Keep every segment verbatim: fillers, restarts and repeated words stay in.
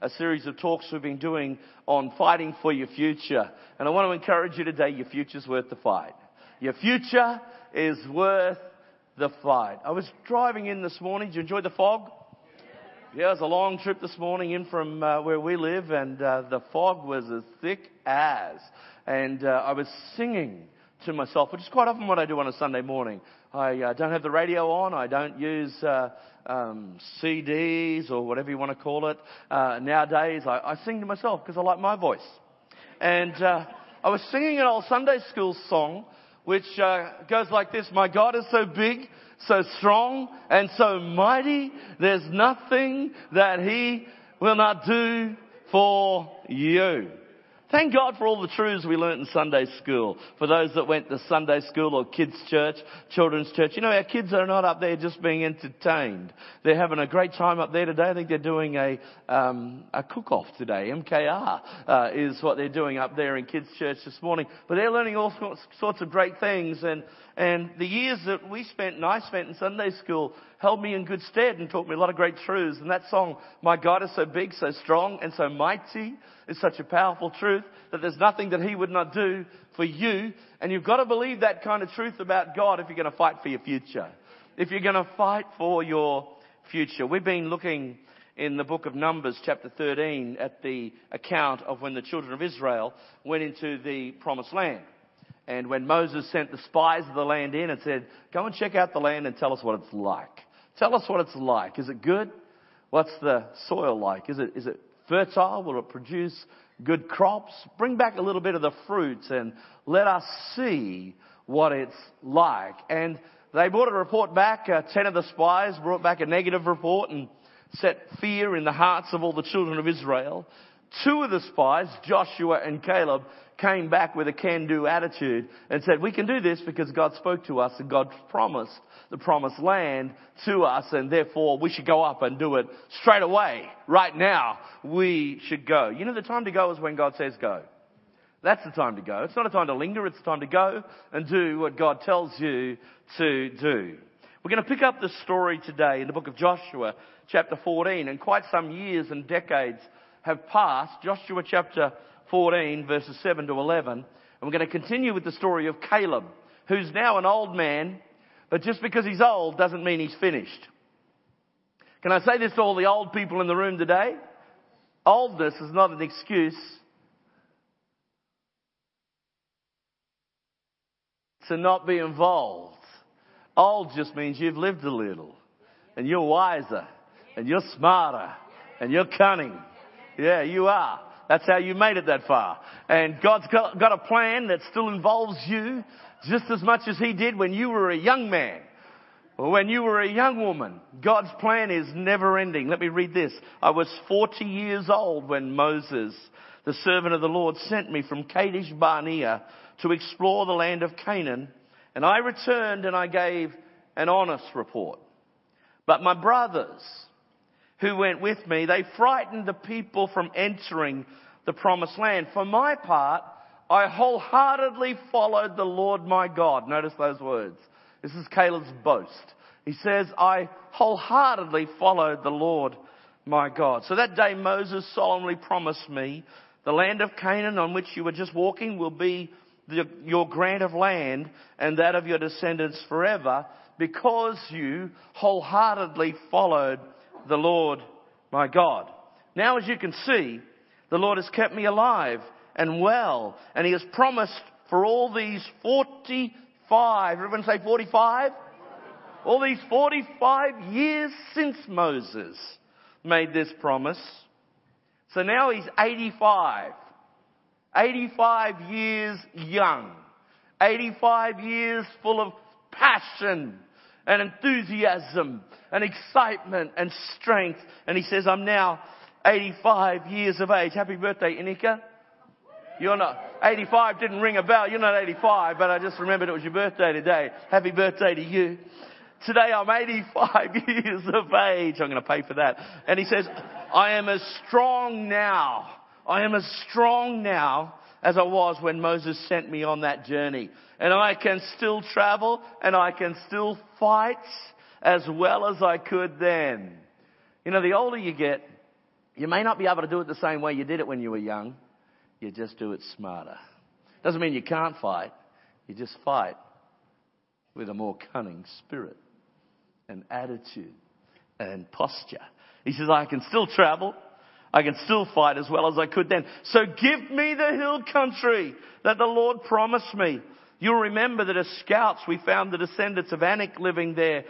a series of talks we've been doing on fighting for your future. And I want to encourage you today, your future's worth the fight. Your future is worth the fight. I was driving in this morning. Did you enjoy the fog? Yeah, it was a long trip this morning in from uh, where we live, and uh, the fog was as thick as. And uh, I was singing to myself, which is quite often what I do on a Sunday morning. I uh, don't have the radio on. I don't use uh, um, C Ds or whatever you want to call it. Uh, nowadays, I, I sing to myself because I like my voice. And uh, I was singing an old Sunday school song, which uh, goes like this: my God is so big, so strong, and so mighty, there's nothing that He will not do for you. Thank God for all the truths we learnt in Sunday school. For those that went to Sunday school or kids' church, children's church. You know, our kids are not up there just being entertained. They're having a great time up there today. I think they're doing a um, a cook-off today. M K R uh, is what they're doing up there in kids' church this morning. But they're learning all sorts, sorts of great things. And, and the years that we spent and I spent in Sunday school held me in good stead and taught me a lot of great truths. And that song, my God is so big, so strong, and so mighty, is such a powerful truth that there's nothing that He would not do for you. And you've got to believe that kind of truth about God if you're going to fight for your future. If you're going to fight for your future. We've been looking in the book of Numbers, chapter thirteen, at the account of when the children of Israel went into the promised land. And when Moses sent the spies of the land in and said, go and check out the land and tell us what it's like. Tell us what it's like. Is it good? What's the soil like? Is it, is it fertile? Will it produce good crops? Bring back a little bit of the fruits and let us see what it's like. And they brought a report back. Uh, ten of the spies brought back a negative report and set fear in the hearts of all the children of Israel. Two of the spies, Joshua and Caleb, came back with a can-do attitude and said, we can do this because God spoke to us and God promised the promised land to us, and therefore we should go up and do it straight away. Right now, we should go. You know, the time to go is when God says go. That's the time to go. It's not a time to linger. It's a time to go and do what God tells you to do. We're going to pick up the story today in the book of Joshua, chapter fourteen, and quite some years and decades have passed. Joshua chapter fourteen, verses seven to eleven. And we're going to continue with the story of Caleb, who's now an old man, but just because he's old doesn't mean he's finished. Can I say this to all the old people in the room today? Oldness is not an excuse to not be involved. Old just means you've lived a little, and you're wiser, and you're smarter, and you're cunning. Yeah, you are. That's how you made it that far. And God's got, got a plan that still involves you just as much as He did when you were a young man or when you were a young woman. God's plan is never ending. Let me read this. I was forty years old when Moses, the servant of the Lord, sent me from Kadesh Barnea to explore the land of Canaan. And I returned and I gave an honest report. But my brothers who went with me, they frightened the people from entering the promised land. For my part, I wholeheartedly followed the Lord my God. Notice those words. This is Caleb's boast. He says, I wholeheartedly followed the Lord my God. So that day Moses solemnly promised me, the land of Canaan on which you were just walking will be the, your grant of land and that of your descendants forever, because you wholeheartedly followed the Lord my God. Now, as you can see, the Lord has kept me alive and well, and He has promised for all these forty-five, everyone say forty-five? All these forty-five years since Moses made this promise. So now he's eighty-five. eighty-five years young. eighty-five years full of passion and enthusiasm and excitement and strength. And he says, I'm now eighty-five years of age. Happy birthday, Inika. You're not, eighty-five didn't ring a bell. You're not eighty-five, but I just remembered it was your birthday today. Happy birthday to you. Today I'm eighty-five years of age. I'm going to pay for that. And he says, I am as strong now. I am as strong now as I was when Moses sent me on that journey. And I can still travel and I can still fight as well as I could then. You know, the older you get, You may not be able to do it the same way you did it when you were young. You just do it smarter. Doesn't mean you can't fight. You just fight with a more cunning spirit and attitude and posture. He says, I can still travel. I can still fight as well as I could then. So give me the hill country that the Lord promised me. You'll remember that as scouts we found the descendants of Anak living there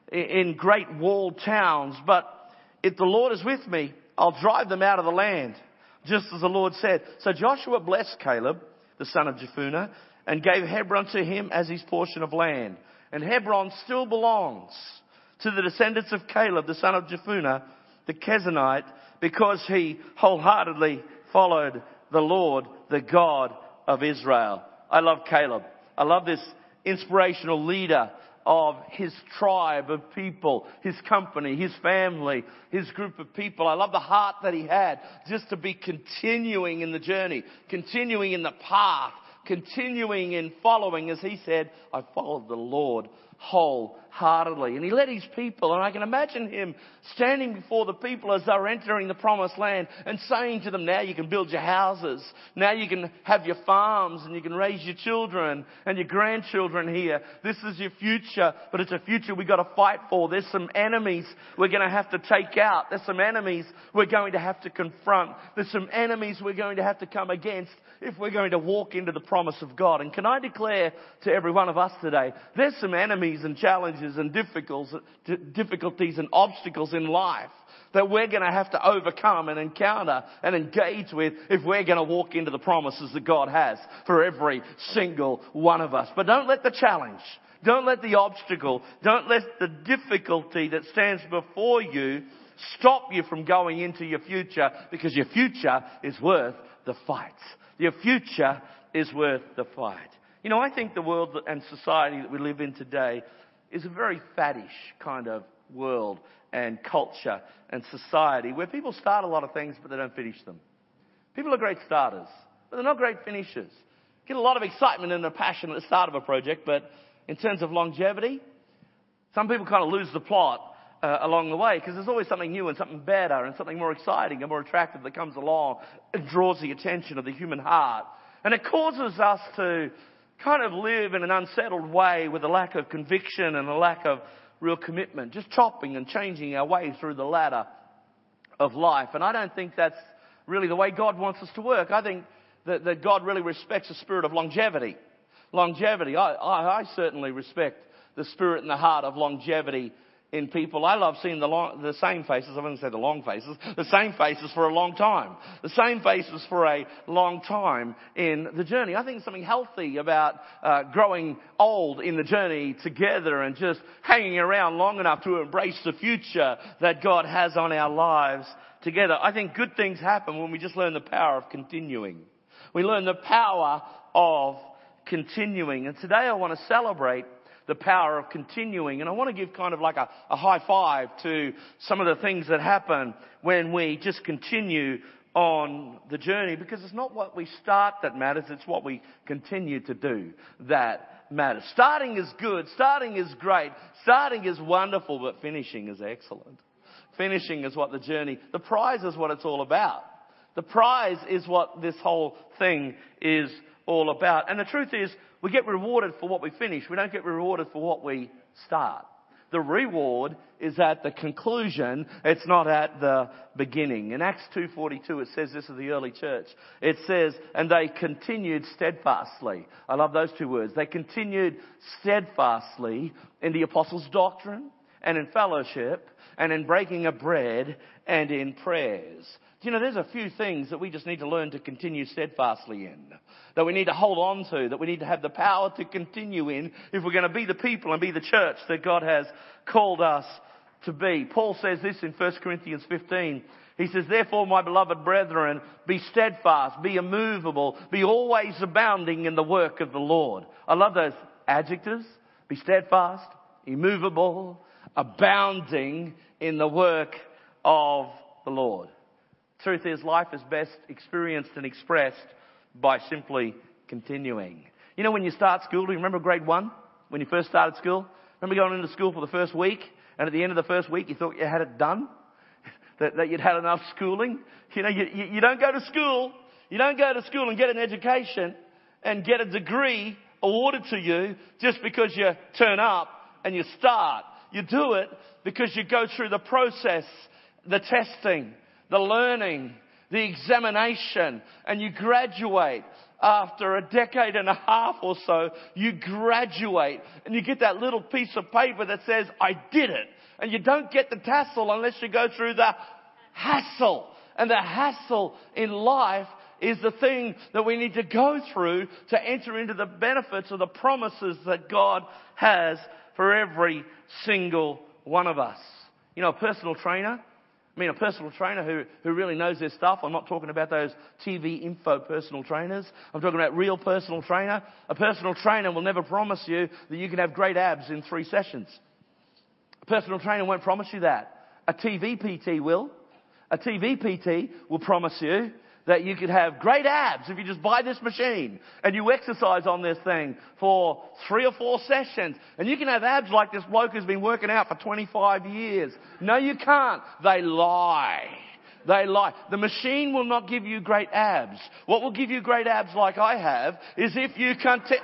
in great walled towns. But if the Lord is with me, I'll drive them out of the land, just as the Lord said. So Joshua blessed Caleb, the son of Jephunneh, and gave Hebron to him as his portion of land. And Hebron still belongs to the descendants of Caleb, the son of Jephunneh, the Kenizzite, because he wholeheartedly followed the Lord, the God of Israel. I love Caleb. I love this inspirational leader of his tribe of people, his company, his family, his group of people. I love the heart that he had just to be continuing in the journey, continuing in the path, continuing in following. As he said, I followed the Lord wholeheartedly. And he led his people, and I can imagine him standing before the people as they were entering the promised land and saying to them, now you can build your houses, now you can have your farms, and you can raise your children and your grandchildren here. This is your future, but it's a future we've got to fight for. There's some enemies we're going to have to take out. There's some enemies we're going to have to confront. There's some enemies we're going to have to come against if we're going to walk into the promise of God. And can I declare to every one of us today, there's some enemies and challenges and difficulties and obstacles in life that we're going to have to overcome and encounter and engage with if we're going to walk into the promises that God has for every single one of us. But don't let the challenge, don't let the obstacle, don't let the difficulty that stands before you stop you from going into your future, because your future is worth the fight. Your future is worth the fight. You know, I think the world and society that we live in today is a very faddish kind of world and culture and society where people start a lot of things but they don't finish them. People are great starters, but they're not great finishers. Get a lot of excitement and a passion at the start of a project, but in terms of longevity, some people kind of lose the plot Uh, along the way, because there's always something new and something better and something more exciting and more attractive that comes along and draws the attention of the human heart. And it causes us to kind of live in an unsettled way with a lack of conviction and a lack of real commitment, just chopping and changing our way through the ladder of life. And I don't think that's really the way God wants us to work. I think that, that God really respects the spirit of longevity. Longevity. I, I, I certainly respect the spirit and the heart of longevity in people. I love seeing the long, the same faces. I wouldn't say the long faces. The same faces for a long time. The same faces for a long time in the journey. I think there's something healthy about uh, growing old in the journey together and just hanging around long enough to embrace the future that God has on our lives together. I think good things happen when we just learn the power of continuing. We learn the power of continuing. And today I want to celebrate the power of continuing. And I want to give kind of like a, a high five to some of the things that happen when we just continue on the journey, because it's not what we start that matters, it's what we continue to do that matters. Starting is good, starting is great, starting is wonderful, but finishing is excellent. Finishing is what the journey, the prize is what it's all about. The prize is what this whole thing is all about. And the truth is, we get rewarded for what we finish. We don't get rewarded for what we start. The reward is at the conclusion. It's not at the beginning. In Acts two forty-two, it says this of the early church. It says, and they continued steadfastly. I love those two words. They continued steadfastly in the apostles' doctrine and in fellowship and in breaking of bread and in prayers. You know, there's a few things that we just need to learn to continue steadfastly in, that we need to hold on to, that we need to have the power to continue in if we're going to be the people and be the church that God has called us to be. Paul says this in First Corinthians fifteen. He says, therefore, my beloved brethren, be steadfast, be immovable, be always abounding in the work of the Lord. I love those adjectives. Be steadfast, immovable, abounding in the work of the Lord. Truth is, life is best experienced and expressed by simply continuing. You know, when you start school, do you remember grade one? When you first started school? Remember going into school for the first week, and at the end of the first week you thought you had it done? that, that you'd had enough schooling. You know, you, you, you don't go to school. You don't go to school and get an education and get a degree awarded to you just because you turn up and you start. You do it because you go through the process, the testing, the learning, the examination, and you graduate. After a decade and a half or so, you graduate and you get that little piece of paper that says, I did it. And you don't get the tassel unless you go through the hassle. And the hassle in life is the thing that we need to go through to enter into the benefits of the promises that God has for every single one of us. You know, a personal trainer, I mean, a personal trainer who, who really knows their stuff. I'm not talking about those T V info personal trainers. I'm talking about real personal trainer. A personal trainer will never promise you that you can have great abs in three sessions. A personal trainer won't promise you that. A T V P T will. A T V P T will promise you that you could have great abs if you just buy this machine and you exercise on this thing for three or four sessions. And you can have abs like this bloke who's been working out for twenty-five years. No, you can't. They lie. They lie. The machine will not give you great abs. What will give you great abs like I have is if you conti-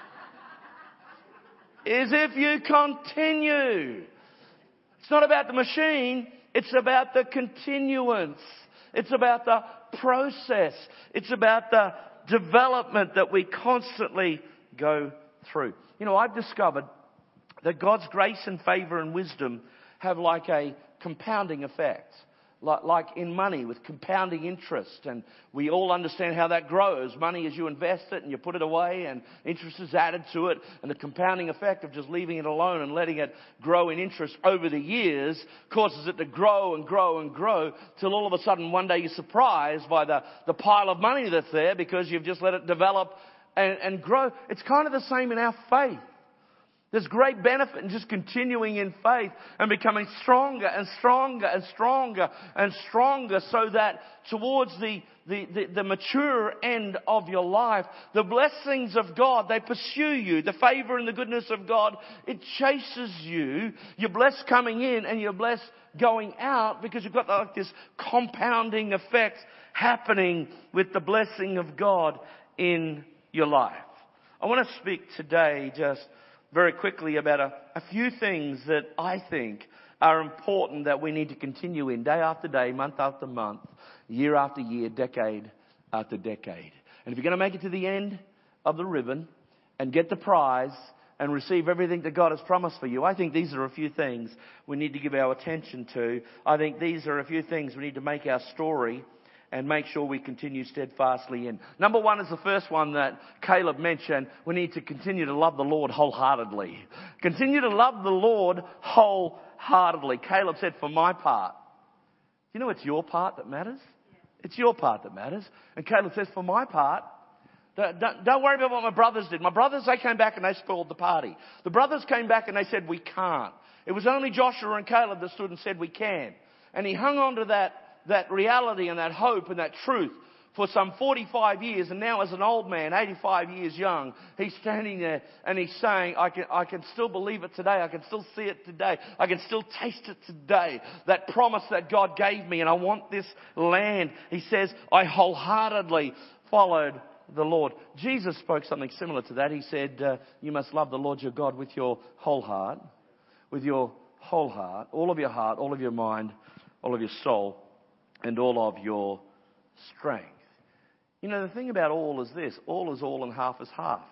is if you continue. It's not about the machine. It's about the continuance. It's about the process. It's about the development that we constantly go through. You know, I've discovered that God's grace and favor and wisdom have like a compounding effect. Like, like in money with compounding interest. And we all understand how that grows. Money as you invest it and you put it away and interest is added to it. And the compounding effect of just leaving it alone and letting it grow in interest over the years causes it to grow and grow and grow till all of a sudden one day you're surprised by the, the pile of money that's there because you've just let it develop and, and grow. It's kind of the same in our faith. There's great benefit in just continuing in faith and becoming stronger and stronger and stronger and stronger so that towards the, the, the, the mature end of your life, the blessings of God, they pursue you. The favor and the goodness of God, it chases you. You're blessed coming in and you're blessed going out because you've got like this compounding effect happening with the blessing of God in your life. I want to speak today just very quickly about a, a few things that I think are important that we need to continue in day after day, month after month, year after year, decade after decade. And if you're going to make it to the end of the ribbon and get the prize and receive everything that God has promised for you, I think these are a few things we need to give our attention to. I think these are a few things we need to make our story and make sure we continue steadfastly in. Number one is the first one that Caleb mentioned. We need to continue to love the Lord wholeheartedly. Continue to love the Lord wholeheartedly. Caleb said, for my part. You know it's your part that matters? It's your part that matters. And Caleb says, for my part, don't, don't worry about what my brothers did. My brothers, they came back and they spoiled the party. The brothers came back and they said, we can't. It was only Joshua and Caleb that stood and said, we can. And he hung on to that that reality and that hope and that truth for some forty-five years. And now as an old man, eighty-five years young, he's standing there and he's saying, I can, I can still believe it today. I can still see it today. I can still taste it today. That promise that God gave me and I want this land. He says, I wholeheartedly followed the Lord. Jesus spoke something similar to that. He said, uh, you must love the Lord your God with your whole heart, with your whole heart, all of your heart, all of your mind, all of your soul, and all of your strength. You know, the thing about all is this. All is all and half is half.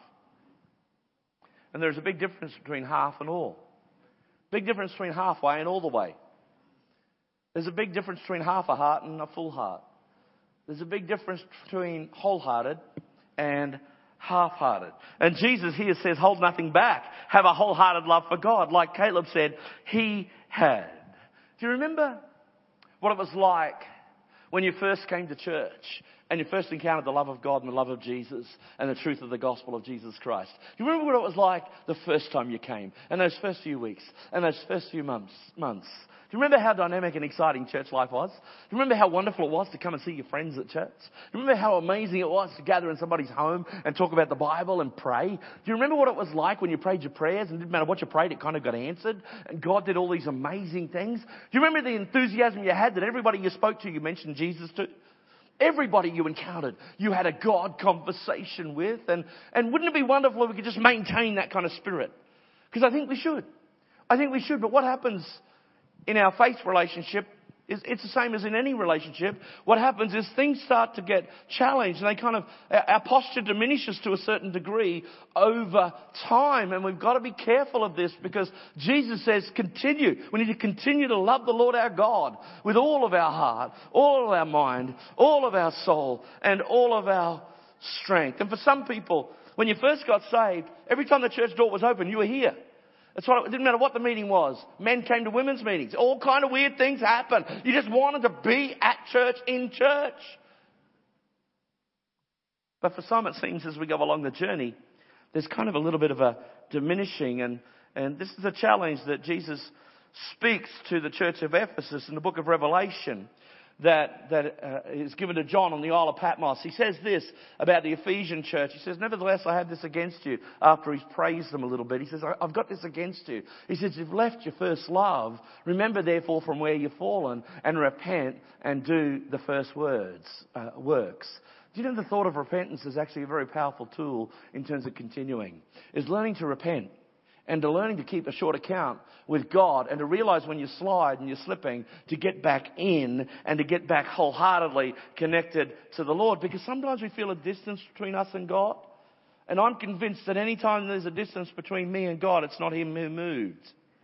And there's a big difference between half and all. Big difference between halfway and all the way. There's a big difference between half a heart and a full heart. There's a big difference between wholehearted and half-hearted. And Jesus here says, hold nothing back. Have a wholehearted love for God. Like Caleb said, he had. Do you remember what it was like When you first came to church and you first encountered the love of God and the love of Jesus and the truth of the gospel of Jesus Christ. Do you remember what it was like the first time you came and those first few weeks and those first few months? months? Do you remember how dynamic and exciting church life was? Do you remember how wonderful it was to come and see your friends at church? Do you remember how amazing it was to gather in somebody's home and talk about the Bible and pray? Do you remember what it was like when you prayed your prayers and it didn't matter what you prayed, it kind of got answered and God did all these amazing things? Do you remember the enthusiasm you had that everybody you spoke to, you mentioned Jesus to? Everybody you encountered, you had a God conversation with. And, and wouldn't it be wonderful if we could just maintain that kind of spirit? Because I think we should. I think we should. But what happens in our faith relationship is it's the same as in any relationship. What happens is things start to get challenged and they kind of, our posture diminishes to a certain degree over time. And we've got to be careful of this because Jesus says continue. We need to continue to love the Lord our God with all of our heart, all of our mind, all of our soul and all of our strength. And for some people, when you first got saved, every time the church door was open, you were here. That's what, it didn't matter what the meeting was. Men came to women's meetings. All kind of weird things happened. You just wanted to be at church, in church. But for some, it seems as we go along the journey, there's kind of a little bit of a diminishing. And, and this is a challenge that Jesus speaks to the church of Ephesus in the book of Revelation. That, that uh, is given to John on the Isle of Patmos. He says this about the Ephesian church. He says, nevertheless, I have this against you. After he's praised them a little bit, he says, I've got this against you. He says, you've left your first love. Remember, therefore, from where you've fallen and repent and do the first words, uh, works. Do you know the thought of repentance is actually a very powerful tool in terms of continuing? Is learning to repent. And to learning to keep a short account with God and to realize when you slide and you're slipping to get back in and to get back wholeheartedly connected to the Lord. Because sometimes we feel a distance between us and God. And I'm convinced that any time there's a distance between me and God, it's not Him who moved.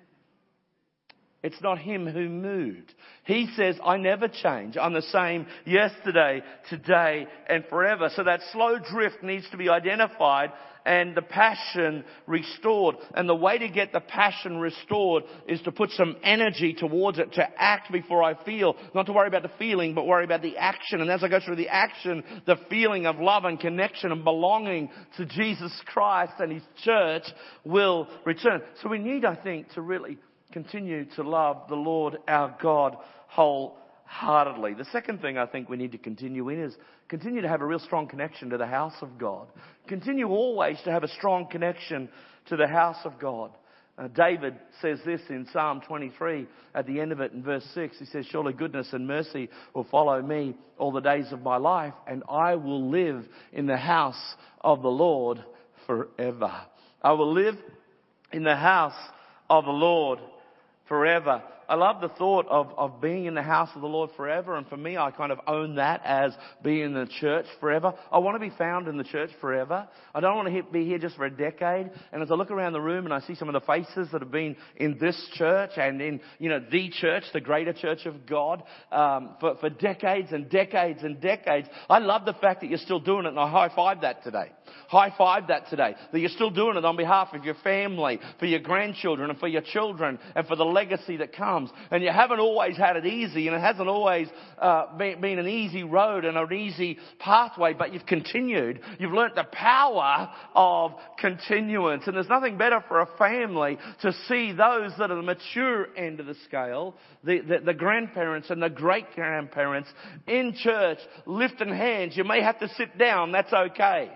It's not Him who moved. He says, I never change. I'm the same yesterday, today, and forever. So that slow drift needs to be identified and the passion restored. And the way to get the passion restored is to put some energy towards it, to act before I feel. Not to worry about the feeling, but worry about the action. And as I go through the action, the feeling of love and connection and belonging to Jesus Christ and His church will return. So we need, I think, to really continue to love the Lord our God wholeheartedly. The second thing I think we need to continue in is continue to have a real strong connection to the house of God. Continue always to have a strong connection to the house of God. Uh, David says this in Psalm twenty-three at the end of it in verse six. He says, surely goodness and mercy will follow me all the days of my life, and I will live in the house of the Lord forever. I will live in the house of the Lord forever. I love the thought of, of being in the house of the Lord forever. And for me, I kind of own that as being in the church forever. I want to be found in the church forever. I don't want to be here just for a decade. And as I look around the room and I see some of the faces that have been in this church and in, you know, the church, the greater church of God, um, for, for decades and decades and decades, I love the fact that you're still doing it. And I high-five that today. High-five that today. That you're still doing it on behalf of your family, for your grandchildren and for your children and for the legacy that comes. And you haven't always had it easy, and it hasn't always uh, been, been an easy road and an easy pathway, but you've continued. You've learnt the power of continuance. And there's nothing better for a family to see those that are the mature end of the scale, the, the, the grandparents and the great-grandparents in church lifting hands. You may have to sit down. That's okay.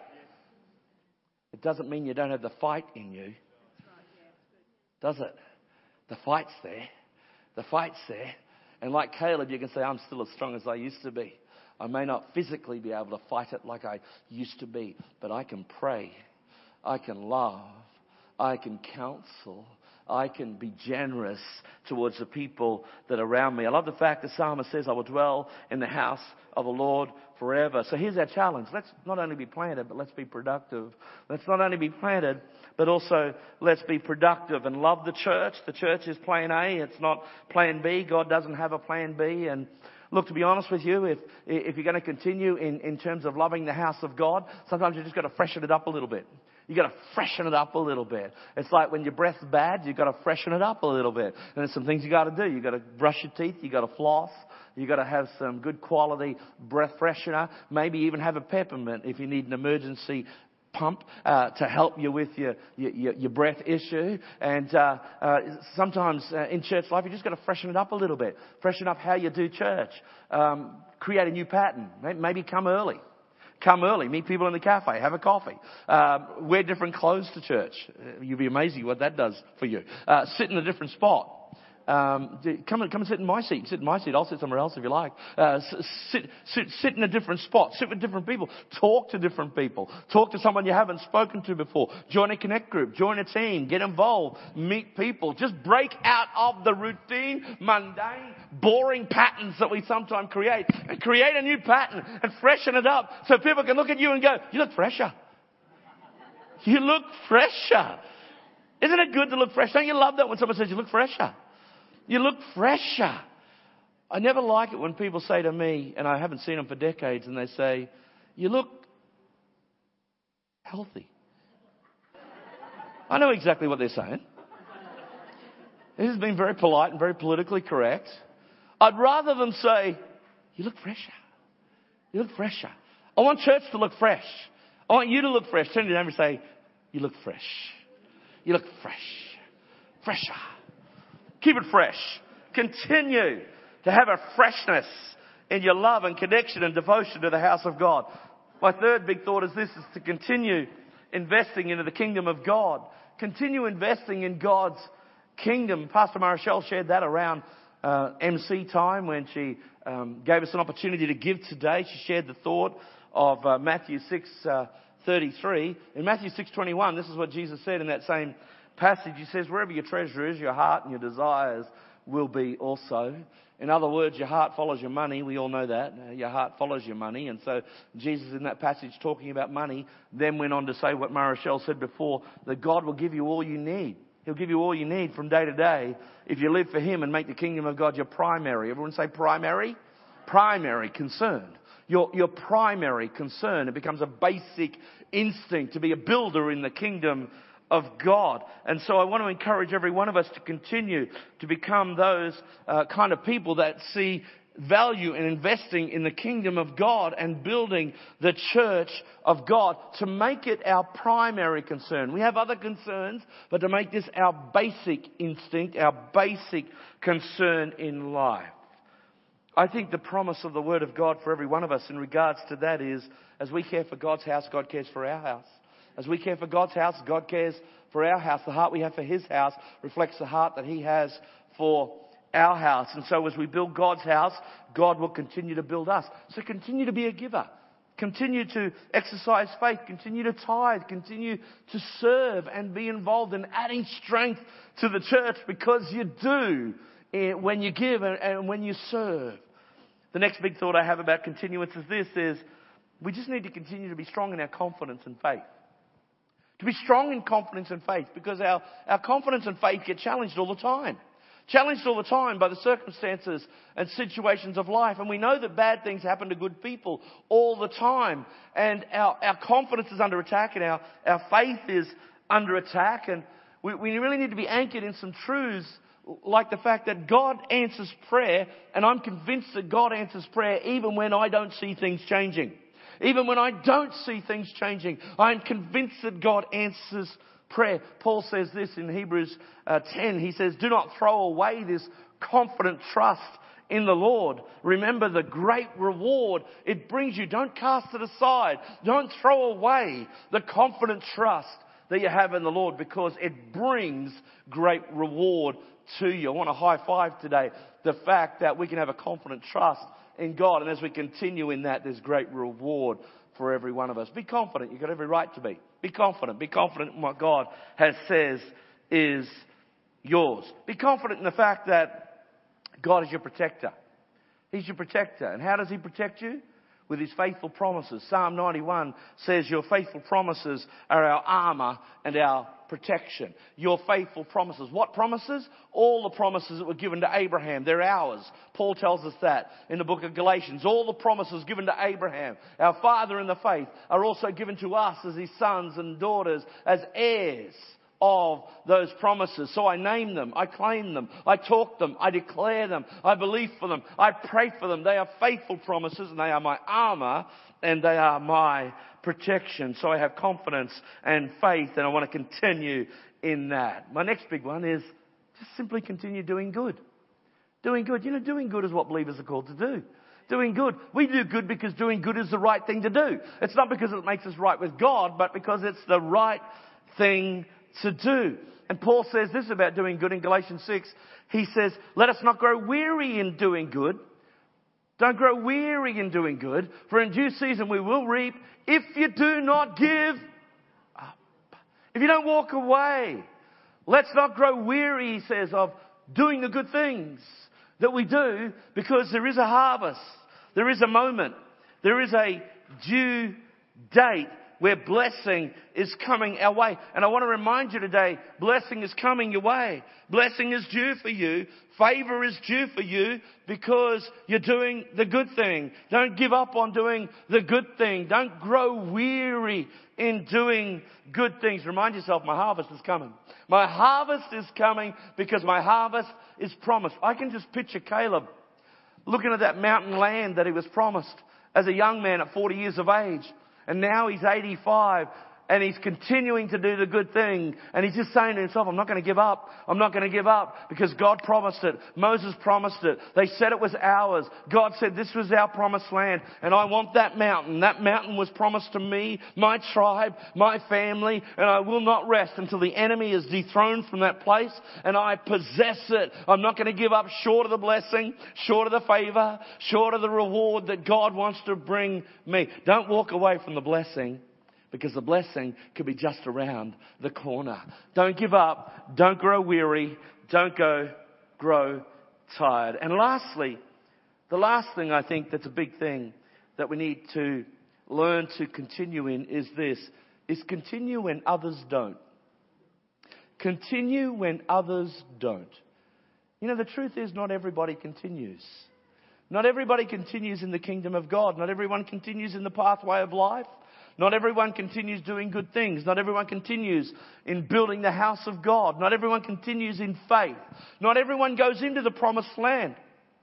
It doesn't mean you don't have the fight in you, does it? The fight's there. The fight's there. And like Caleb, you can say, I'm still as strong as I used to be. I may not physically be able to fight it like I used to be, but I can pray. I can love. I can counsel. I can be generous towards the people that are around me. I love the fact the psalmist says, I will dwell in the house of the Lord forever. So here's our challenge. Let's not only be planted, but let's be productive. Let's not only be planted, but also let's be productive and love the church. The church is plan A. It's not plan B. God doesn't have a plan B. And look, to be honest with you, if if you're going to continue in, in terms of loving the house of God, sometimes you just got to freshen it up a little bit. You got to freshen it up a little bit. It's like when your breath's bad, you got to freshen it up a little bit. And there's some things you got to do. You got to brush your teeth. You got to floss. You got to have some good quality breath freshener. Maybe even have a peppermint if you need an emergency pump uh, to help you with your your, your breath issue. And uh, uh, sometimes uh, in church life, you just got to freshen it up a little bit. Freshen up how you do church. Um, create a new pattern. Maybe come early. Come early, meet people in the cafe, have a coffee, uh, wear different clothes to church. You'd be amazed what that does for you. Uh, sit in a different spot. Um, come and come and sit in my seat. Sit in my seat. I'll sit somewhere else if you like. Uh, sit, sit, sit in a different spot. Sit with different people. Talk to different people. Talk to someone you haven't spoken to before. Join a connect group. Join a team. Get involved. Meet people. Just break out of the routine, mundane, boring patterns that we sometimes create, and create a new pattern and freshen it up so people can look at you and go, "You look fresher. You look fresher." Isn't it good to look fresh? Don't you love that when someone says you look fresher? You look fresher. I never like it when people say to me, and I haven't seen them for decades, and they say, "You look healthy." I know exactly what they're saying. This has been very polite and very politically correct. I'd rather them say, "You look fresher. You look fresher." I want church to look fresh. I want you to look fresh. Turn to your neighbor and say, "You look fresh. You look fresh. Fresher." Keep it fresh. Continue to have a freshness in your love and connection and devotion to the house of God. My third big thought is this, is to continue investing into the kingdom of God. Continue investing in God's kingdom. Pastor Marichelle shared that around uh, M C time when she um, gave us an opportunity to give today. She shared the thought of uh, Matthew six thirty-three. In Matthew six twenty-one, this is what Jesus said in that same passage. He says, "Wherever your treasure is, your heart and your desires will be also." In other words, your heart follows your money. We all know that. Your heart follows your money. And so Jesus in that passage talking about money then went on to say what Marichelle said before, that God will give you all you need. He'll give you all you need from day to day if you live for Him and make the kingdom of God your primary. Everyone say primary? Primary concern. Your, your primary concern. It becomes a basic instinct to be a builder in the kingdom of God. And so I want to encourage every one of us to continue to become those uh, kind of people that see value in investing in the kingdom of God and building the church of God, to make it our primary concern. We have other concerns, but to make this our basic instinct, our basic concern in life. I think the promise of the Word of God for every one of us in regards to that is, as we care for God's house, God cares for our house. As we care for God's house, God cares for our house. The heart we have for His house reflects the heart that He has for our house. And so as we build God's house, God will continue to build us. So continue to be a giver. Continue to exercise faith. Continue to tithe. Continue to serve and be involved in adding strength to the church, because you do when you give and when you serve. The next big thought I have about continuance is this, is we just need to continue to be strong in our confidence and faith. To be strong in confidence and faith, because our, our confidence and faith get challenged all the time. Challenged all the time by the circumstances and situations of life. And we know that bad things happen to good people all the time. And our, our confidence is under attack, and our, our faith is under attack. And we, we really need to be anchored in some truths, like the fact that God answers prayer. And I'm convinced that God answers prayer even when I don't see things changing. Even when I don't see things changing, I'm convinced that God answers prayer. Paul says this in Hebrews uh, ten. He says, "Do not throw away this confident trust in the Lord. Remember the great reward it brings you." Don't cast it aside. Don't throw away the confident trust that you have in the Lord, because it brings great reward to you. I want to high five today the fact that we can have a confident trust in God. And as we continue in that, there's great reward for every one of us. Be confident. You've got every right to be. Be confident. Be confident in what God has says is yours. Be confident in the fact that God is your protector. He's your protector. And how does He protect you? with his faithful promises. Psalm ninety-one says, your faithful promises are our armour and our protection. Your faithful promises. What promises? All the promises that were given to Abraham. They're ours. Paul tells us that in the book of Galatians. All the promises given to Abraham, our father in the faith, are also given to us as his sons and daughters, as heirs of those promises. So I name them, I claim them, I talk them, I declare them, I believe for them, I pray for them. They are faithful promises, and they are my armour and they are my protection. So I have confidence and faith, and I want to continue in that. My next big one is just simply continue doing good. Doing good. You know, doing good is what believers are called to do. Doing good. We do good because doing good is the right thing to do. It's not because it makes us right with God, but because it's the right thing to do. And Paul says this about doing good in Galatians six. He says, let us not grow weary in doing good. Don't grow weary in doing good, for in due season we will reap if you do not give up. If you don't walk away. Let's not grow weary, he says, of doing the good things that we do, because there is a harvest. There is a moment. There is a due date where blessing is coming our way. And I want to remind you today, blessing is coming your way. Blessing is due for you. Favor is due for you because you're doing the good thing. Don't give up on doing the good thing. Don't grow weary in doing good things. Remind yourself, my harvest is coming. My harvest is coming because my harvest is promised. I can just picture Caleb looking at that mountain land that he was promised as a young man at forty years of age. And now he's eighty-five and he's continuing to do the good thing. And he's just saying to himself, I'm not going to give up. I'm not going to give up because God promised it. Moses promised it. They said it was ours. God said this was our promised land. And I want that mountain. That mountain was promised to me, my tribe, my family. And I will not rest until the enemy is dethroned from that place and I possess it. I'm not going to give up short of the blessing, short of the favor, short of the reward that God wants to bring me. Don't walk away from the blessing, because the blessing could be just around the corner. Don't give up. Don't grow weary. Don't go grow tired. And lastly, the last thing I think that's a big thing that we need to learn to continue in is this, is continue when others don't. Continue when others don't. You know, the truth is not everybody continues. Not everybody continues in the kingdom of God. Not everyone continues in the pathway of life. Not everyone continues doing good things. Not everyone continues in building the house of God. Not everyone continues in faith. Not everyone goes into the promised land.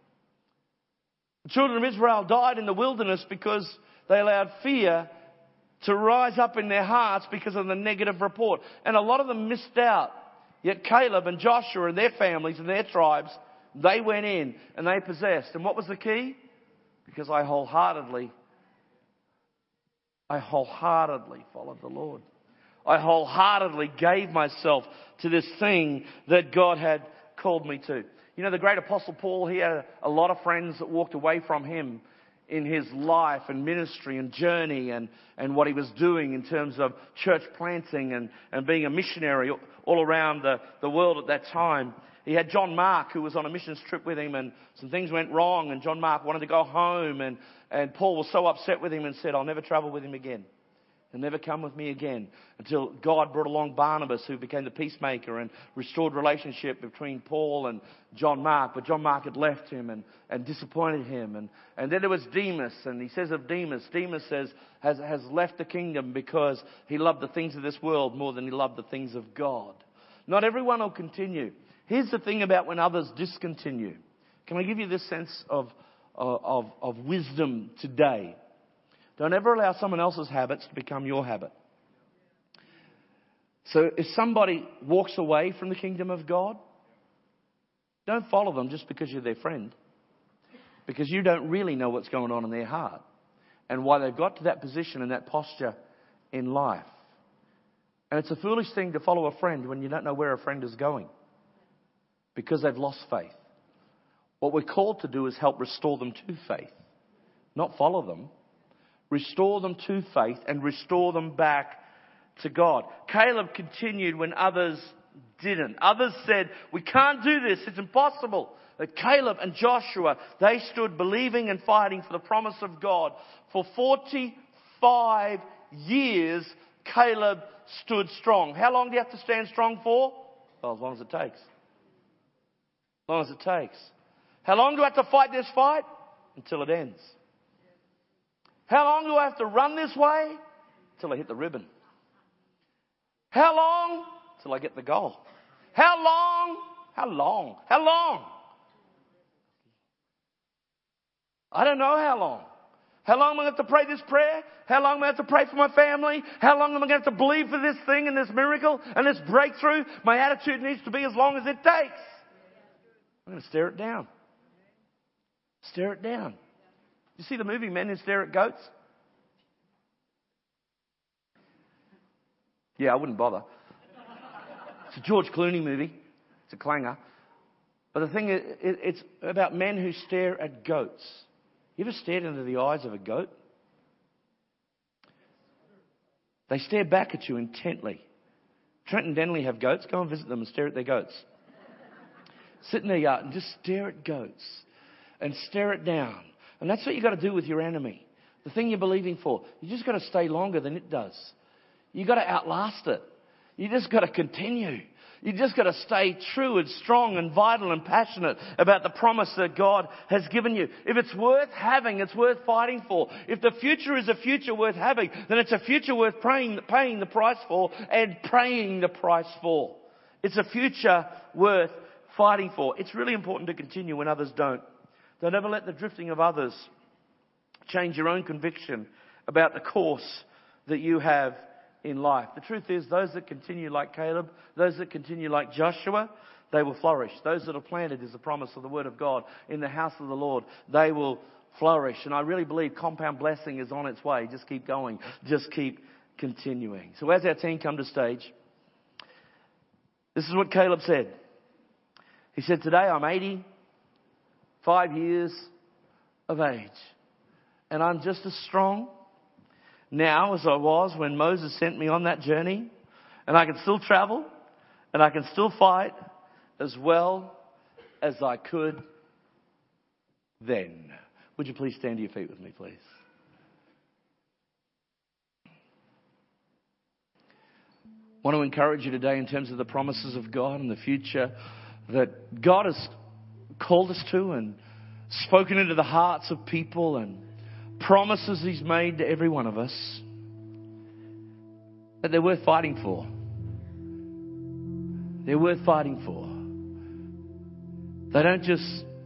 The children of Israel died in the wilderness because they allowed fear to rise up in their hearts because of the negative report. And a lot of them missed out. Yet Caleb and Joshua and their families and their tribes, they went in and they possessed. And what was the key? Because I wholeheartedly I wholeheartedly followed the Lord. I wholeheartedly gave myself to this thing that God had called me to. You know, the great apostle Paul, he had a lot of friends that walked away from him in his life and ministry and journey and, and what he was doing in terms of church planting and, and being a missionary all around the, the world at that time. He had John Mark, who was on a missions trip with him, and some things went wrong, and John Mark wanted to go home, and, and Paul was so upset with him and said, I'll never travel with him again. He'll never come with me again, until God brought along Barnabas, who became the peacemaker and restored relationship between Paul and John Mark. But John Mark had left him and, and disappointed him. And, and then there was Demas, and he says of Demas, Demas says, has, has left the kingdom because he loved the things of this world more than he loved the things of God. Not everyone will continue. Here's the thing about when others discontinue. Can I give you this sense of, of, of wisdom today? Don't ever allow someone else's habits to become your habit. So if somebody walks away from the kingdom of God, don't follow them just because you're their friend. Because you don't really know what's going on in their heart and why they've got to that position and that posture in life. And it's a foolish thing to follow a friend when you don't know where a friend is going, because they've lost faith. What we're called to do is help restore them to faith, not follow them. Restore them to faith and restore them back to God. Caleb continued when others didn't. Others said, we can't do this. It's impossible. But Caleb and Joshua, they stood believing and fighting for the promise of God. For forty-five years, Caleb stood strong. How long do you have to stand strong for? Well, as long as it takes. As long as it takes. How long do I have to fight this fight? Until it ends. How long do I have to run this way? Until I hit the ribbon. How long? Till I get the goal. How long? How long? How long? I don't know how long. How long am I going to have to pray this prayer? How long am I going to have to pray for my family? How long am I going to have to believe for this thing and this miracle and this breakthrough? My attitude needs to be as long as it takes. I'm going to stare it down. Stare it down. You see the movie Men Who Stare at Goats? Yeah, I wouldn't bother. It's a George Clooney movie. It's a clanger. But the thing is, it's about men who stare at goats. You ever stared into the eyes of a goat? They stare back at you intently. Trent and Denley have goats. Go and visit them and stare at their goats. Sit in their yard and just stare at goats. And stare it down. And that's what you've got to do with your enemy. The thing you're believing for. You just got to stay longer than it does. You've got to outlast it. You just got to continue. You just got to stay true and strong and vital and passionate about the promise that God has given you. If it's worth having, it's worth fighting for. If the future is a future worth having, then it's a future worth paying, paying the price for and praying the price for. It's a future worth fighting for. It's really important to continue when others don't. Don't ever let the drifting of others change your own conviction about the course that you have in life. The truth is, those that continue like Caleb, those that continue like Joshua, they will flourish. Those that are planted is the promise of the Word of God in the house of the Lord. They will flourish. And I really believe compound blessing is on its way. Just keep going. Just keep continuing. So as our team come to stage, this is what Caleb said. He said, today I'm eighty-five years of age. And I'm just as strong now as I was when Moses sent me on that journey. And I can still travel. And I can still fight as well as I could then. Would you please stand to your feet with me, please? I want to encourage you today in terms of the promises of God and the future that God has called us to and spoken into the hearts of people and promises He's made to every one of us, that they're worth fighting for. They're worth fighting for. They don't just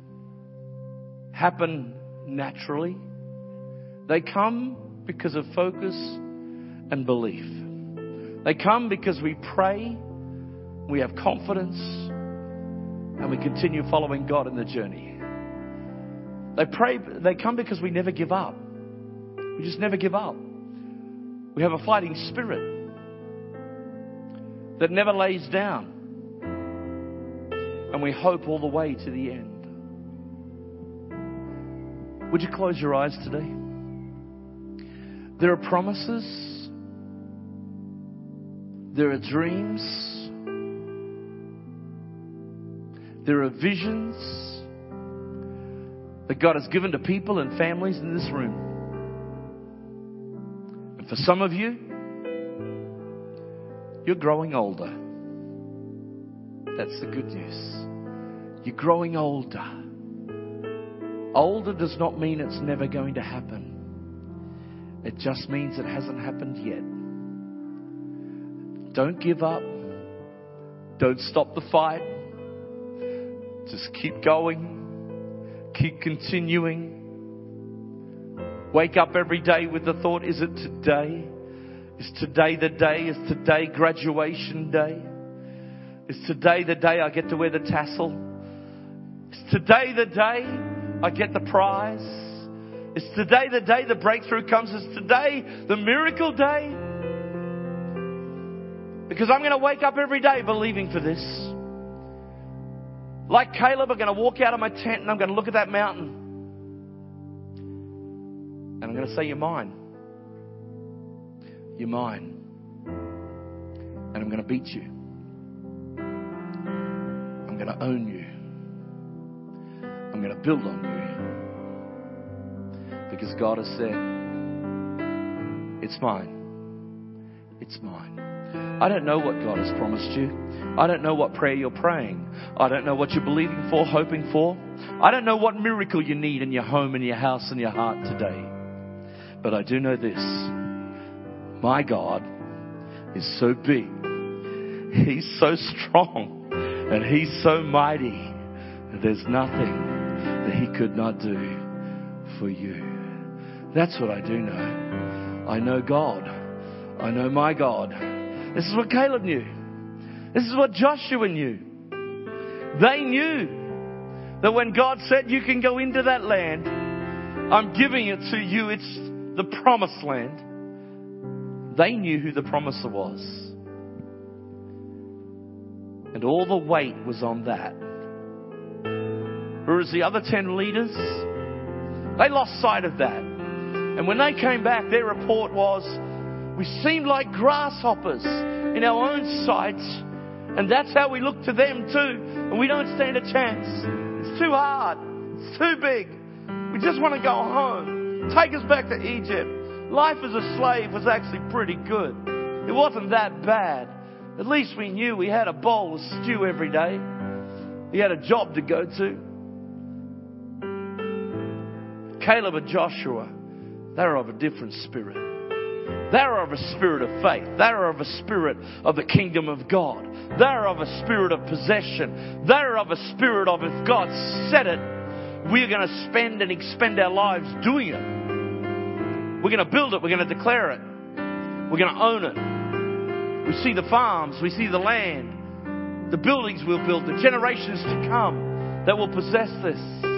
happen naturally. They come because of focus and belief. They come because we pray, we have confidence, and we continue following God in the journey. They pray, they come because we never give up. We just never give up. We have a fighting spirit that never lays down. And we hope all the way to the end. Would you close your eyes today? There are promises. There are dreams. There are visions that God has given to people and families in this room. And for some of you, you're growing older. That's the good news. You're growing older. Older does not mean it's never going to happen. It just means it hasn't happened yet. Don't give up. Don't stop the fight. Just keep going. Keep continuing. Wake up every day with the thought, is it today? Is today the day? Is today graduation day? Is today the day I get to wear the tassel? Is today the day I get the prize? Is today the day the breakthrough comes? Is today the miracle day? Because I'm going to wake up every day believing for this. Like Caleb, I'm going to walk out of my tent and I'm going to look at that mountain. And I'm going to say, you're mine. You're mine. And I'm going to beat you. going to own you. I'm going to build on you. Because God has said, it's mine. It's mine. I don't know what God has promised you. I don't know what prayer you're praying. I don't know what you're believing for, hoping for. I don't know what miracle you need in your home, in your house, in your heart today. But I do know this. My God is so big. He's so strong. And He's so mighty. There's nothing that He could not do for you. That's what I do know. I know God. I know my God. This is what Caleb knew. This is what Joshua knew. They knew that when God said, you can go into that land, I'm giving it to you. It's the promised land. They knew who the promiser was. And all the weight was on that. Whereas the other ten leaders, they lost sight of that. And when they came back, their report was, we seemed like grasshoppers in our own sight. And that's how we look to them too. And we don't stand a chance. It's too hard. It's too big. We just want to go home. Take us back to Egypt. Life as a slave was actually pretty good. It wasn't that bad. At least we knew we had a bowl of stew every day. We had a job to go to. Caleb and Joshua, they're of a different spirit. They're of a spirit of faith. They're of a spirit of the kingdom of God. They're of a spirit of possession. They're of a spirit of, if God said it, we're going to spend and expend our lives doing it. We're going to build it. We're going to declare it. We're going to own it. We see the farms. We see the land. The buildings we'll build. The generations to come that will possess this.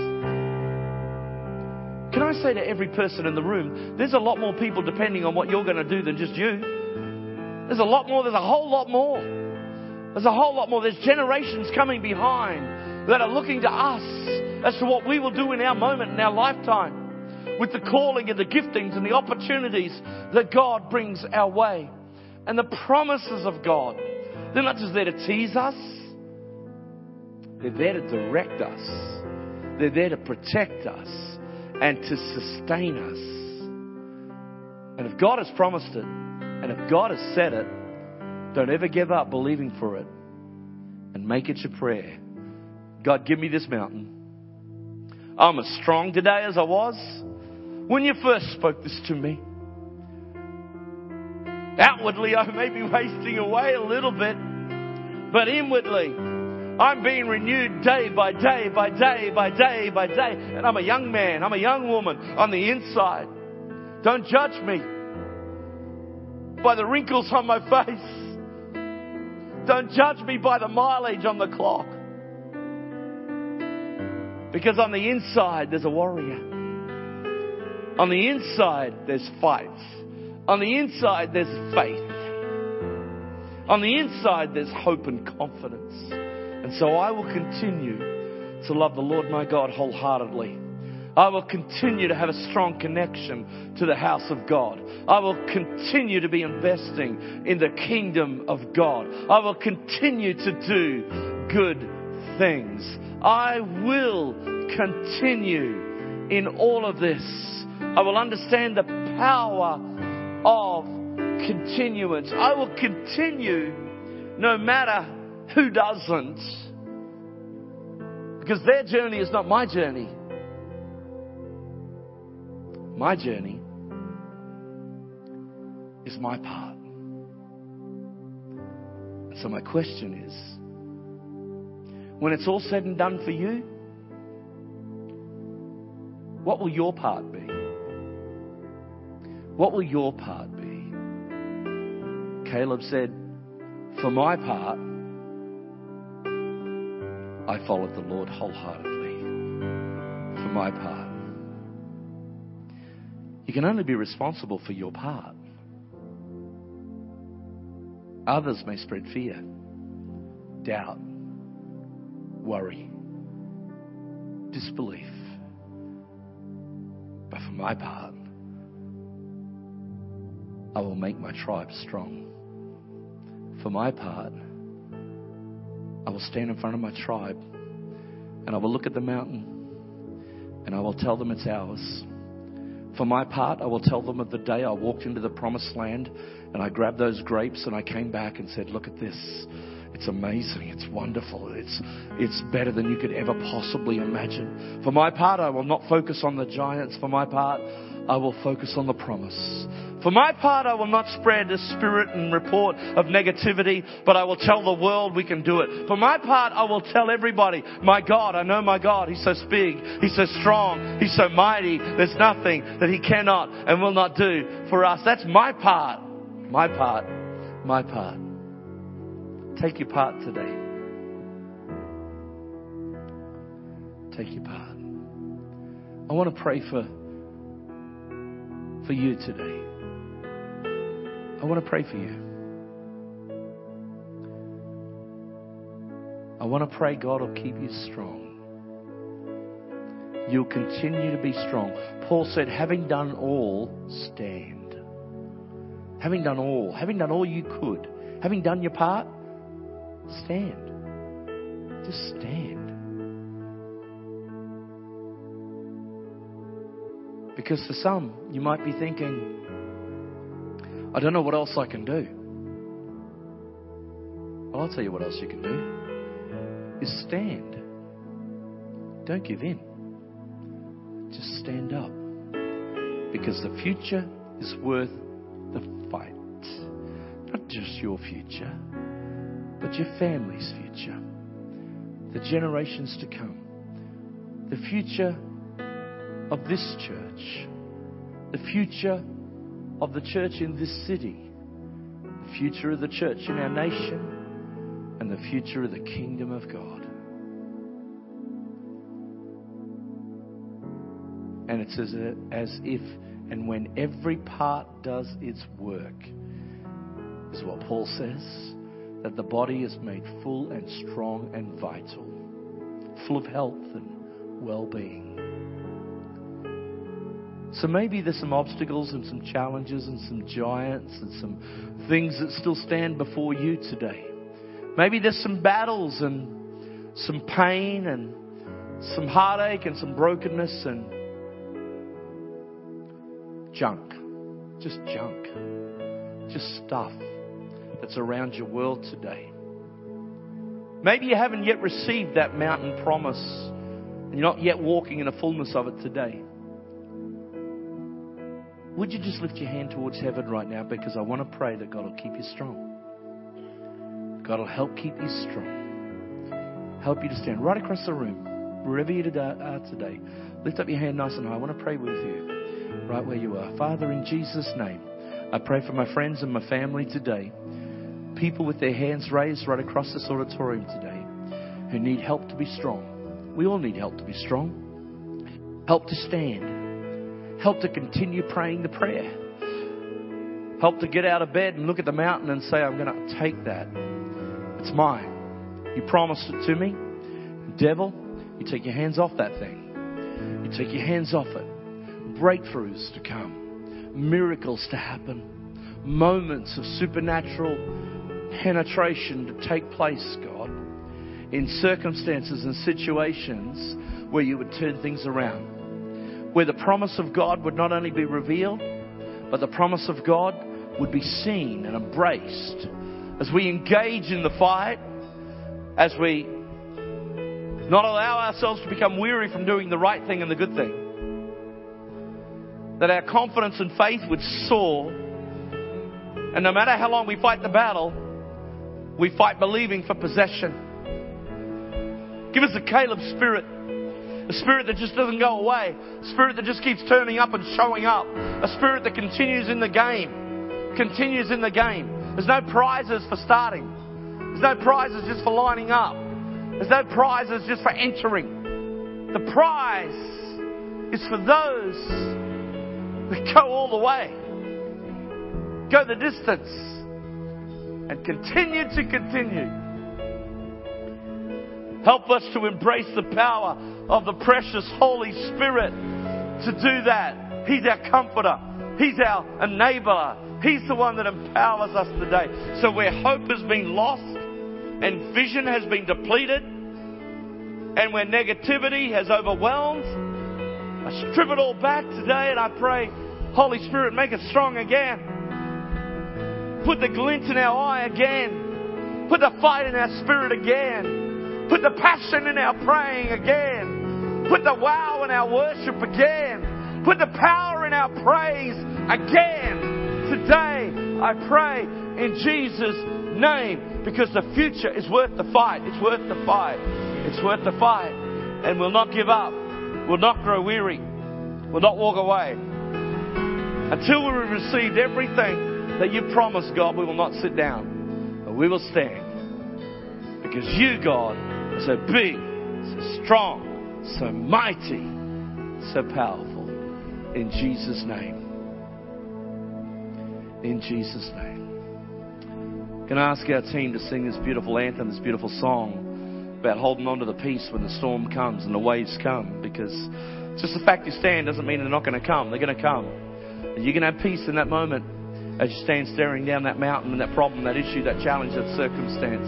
Can I say to every person in the room, there's a lot more people depending on what you're going to do than just you. There's a lot more. There's a whole lot more. There's a whole lot more. There's generations coming behind that are looking to us as to what we will do in our moment, in our lifetime, with the calling and the giftings and the opportunities that God brings our way. And the promises of God, they're not just there to tease us. They're there to direct us. They're there to protect us and to sustain us. And if God has promised it, and if God has said it, don't ever give up believing for it. And make it your prayer. God, give me this mountain. I'm as strong today as I was when you first spoke this to me. Outwardly, I may be wasting away a little bit, but inwardly, I'm being renewed day by day by day by day by day. And I'm a young man. I'm a young woman on the inside. Don't judge me by the wrinkles on my face. Don't judge me by the mileage on the clock. Because on the inside, there's a warrior. On the inside, there's fight. On the inside, there's faith. On the inside, there's hope and confidence. And so I will continue to love the Lord my God wholeheartedly. I will continue to have a strong connection to the house of God. I will continue to be investing in the kingdom of God. I will continue to do good things. I will continue in all of this. I will understand the power of continuance. I will continue no matter who doesn't. Because their journey is not my journey. My journey is my part. And so my question is, when it's all said and done for you, what will your part be? What will your part be? Caleb said, for my part, I followed the Lord wholeheartedly. For my part. You can only be responsible for your part. Others may spread fear, doubt, worry, disbelief. But for my part, I will make my tribe strong. For my part, I will stand in front of my tribe and I will look at the mountain and I will tell them it's ours. For my part, I will tell them of the day I walked into the promised land and I grabbed those grapes and I came back and said, look at this. It's amazing. It's wonderful. It's, it's better than you could ever possibly imagine. For my part, I will not focus on the giants. For my part, I will focus on the promise. For my part, I will not spread a spirit and report of negativity, but I will tell the world we can do it. For my part, I will tell everybody, my God, I know my God. He's so big. He's so strong. He's so mighty. There's nothing that He cannot and will not do for us. That's my part. My part. My part. Take your part today. Take your part. I want to pray for, for you today. I want to pray for you. I want to pray God will keep you strong. You'll continue to be strong. Paul said, having done all, stand. Having done all, having done all you could, having done your part, stand. Just stand. Because for some, you might be thinking, I don't know what else I can do. Well, I'll tell you what else you can do. Is stand. Don't give in. Just stand up. Because the future is worth the fight. Not just your future, but your family's future. The generations to come. The future of this church. The future of the church in this city, the future of the church in our nation, and the future of the kingdom of God. And it's as, as if and when every part does its work, is what Paul says, that the body is made full and strong and vital, full of health and well-being. So maybe there's some obstacles and some challenges and some giants and some things that still stand before you today. Maybe there's some battles and some pain and some heartache and some brokenness and junk. Just junk. Just stuff that's around your world today. Maybe you haven't yet received that mountain promise and you're not yet walking in the fullness of it today. Would you just lift your hand towards heaven right now? Because I want to pray that God will keep you strong. God will help keep you strong. Help you to stand right across the room, wherever you are today. Lift up your hand nice and high. I want to pray with you right where you are. Father, in Jesus' name, I pray for my friends and my family today. People with their hands raised right across this auditorium today who need help to be strong. We all need help to be strong. Help to stand. Help to continue praying the prayer. Help to get out of bed and look at the mountain and say, I'm going to take that. It's mine. You promised it to me. Devil, you take your hands off that thing. You take your hands off it. Breakthroughs to come. Miracles to happen. Moments of supernatural penetration to take place, God. In circumstances and situations where you would turn things around. Where the promise of God would not only be revealed, but the promise of God would be seen and embraced. As we engage in the fight, as we not allow ourselves to become weary from doing the right thing and the good thing, that our confidence and faith would soar, and no matter how long we fight the battle, we fight believing for possession. Give us a Caleb spirit. A spirit that just doesn't go away. A spirit that just keeps turning up and showing up. A spirit that continues in the game. Continues in the game. There's no prizes for starting. There's no prizes just for lining up. There's no prizes just for entering. The prize is for those that go all the way. Go the distance. And continue to continue. Help us to embrace the power of the precious Holy Spirit to do that. He's our comforter. He's our enabler. He's the one that empowers us today. So where hope has been lost and vision has been depleted, and where negativity has overwhelmed, I strip it all back today and I pray, Holy Spirit, make it strong again. Put the glint in our eye again. Put the fight in our spirit again. Put the passion in our praying again. Put the wow in our worship again. Put the power in our praise again. Today, I pray in Jesus' name, because the future is worth the fight. It's worth the fight. It's worth the fight. And we'll not give up. We'll not grow weary. We'll not walk away. Until we've received everything that you promised, God, we will not sit down, but we will stand. Because you, God, are so big, so strong, so mighty, so powerful. In Jesus' name. In Jesus' name. Can I ask our team to sing this beautiful anthem, this beautiful song about holding on to the peace when the storm comes and the waves come? Because just the fact you stand doesn't mean they're not going to come. They're going to come. And you can have peace in that moment as you stand staring down that mountain and that problem, that issue, that challenge, that circumstance.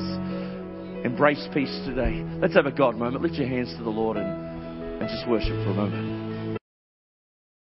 Embrace peace today. Let's have a God moment. Lift your hands to the Lord and, and just worship for a moment.